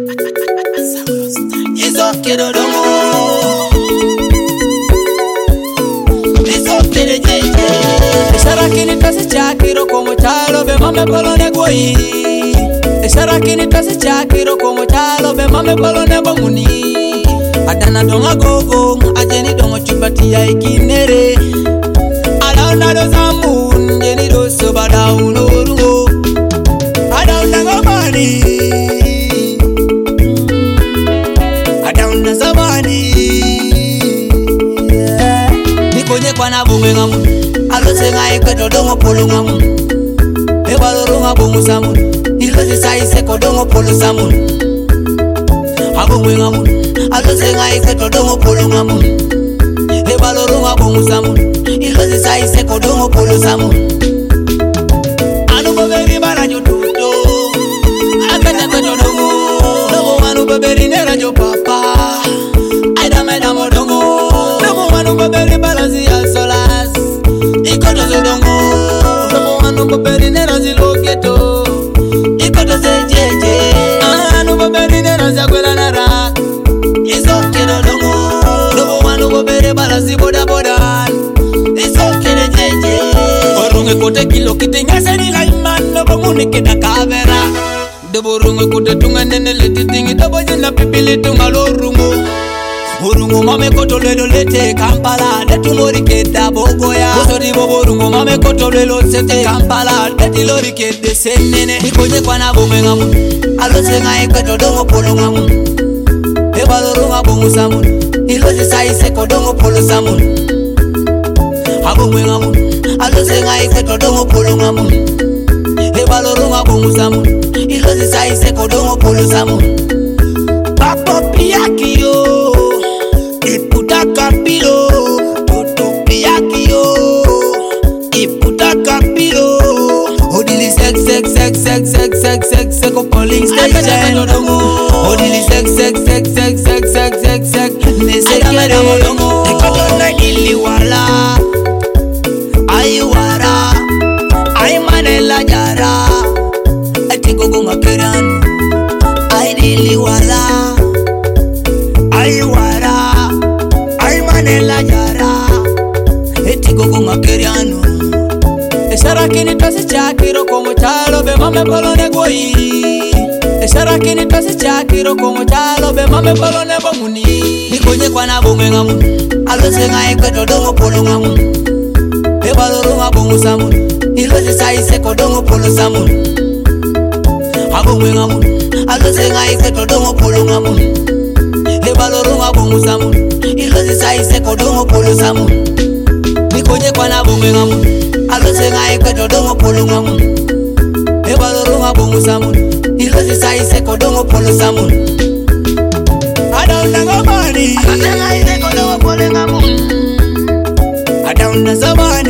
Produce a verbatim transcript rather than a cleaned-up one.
Izoke dodongo, izoke de jeje. Esharakini tasi chakiro como chalo be mame polone guai. Esharakini tasi chakiro como chalo be mame polone bonguni. Adana donga gogo, ajeni dongo chubati ya ikinere. Adauna do zamun, jeni do sobada unorugo. Adauna gomani, adauna zamani. Nikonye kwa na bunge ngamu, alose ngai kweto dongo polo ngamu. Ebaloro ngabungu samu, ilose saise kodongo polo samu. Abunge ngamu, alose ngai kweto dongo polo ngamu. Ebaloro ngabungu samu, ilose saise kodongo polo samu. Anu boberi barajo tuto, akete kweto dongo. Nomo anu boberi nerajo papa, aida meda modongo. Nomo anu boberi balazi al solas, ikoto zodongo. Nomo anu boberi nerazi loketo, ikoto zejeje. Anu boberi nerazi akwela nara, izoke dodongo. Nomo anu boberi balazi boda boda, izoke de jeje. Orunge kote kilo kite nyase ni la iman, nobo munike da kavera. Debo runge kote tunga nene leti tingi, debo jina pipili tunga lo rungo. Urungu mame koto lelo lete Kampala, letu lori keda bogoya. Osori bobo urungu mame koto lelo sete Kampala, leti lori kede senene. Nikonye kwa na bunge ngamu, alose ngai kweto dongo polo ngamu. Ebalo runga bungu samu, ilose saise kodongo polo samu. Abunge ngamu, alose ngai kweto dongo polo ngamu. Ebalo runga bungu samu, ilose saise kodongo polo samu. Papo piyaki yo, iputa kapilo, tutu piyaki yo, iputa kapilo. Odili sex sex sex sex sex sex sex sex ko polling station. Odili sex sex sex sex sex sex sex sex ne sekere. Ekoto na dili wala, ayi wara, ayi manela jara, ati gogo makeranu, ayi dili wala, ayi wara, ayi manela jara, ati gogo makeranu. Esharakini tasi chakiro como chalo be mame polone guai. Esharakini tasi chakiro como chalo be mame polone bonguni. Nikonye kwa na bunge ngamu, alose ngai kweto dongo polo ngamu. Ebaloro ngabungu samu, ilose saise kodongo polo samu. Abunge ngamu, alose ngai kweto dongo polo ngamu. Ebaloro ngabungu samu, ilose saise kodongo polo samu. Nikonye kwa na bunge ngamu, alose ngai kweto dongo polo ngamu. Ebaloro ngabungu samu, ilose saise kodongo polo samu. Adauna gomani, alose ngai kodongo polo ngamu. Adauna zamani.